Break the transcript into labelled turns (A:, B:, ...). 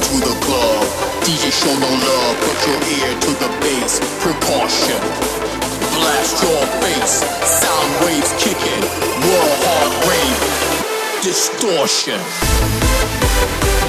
A: through the club. DJ show no love, put your ear to the bass. Precaution, blast your face. Sound waves kicking, world heart rave. Distortion.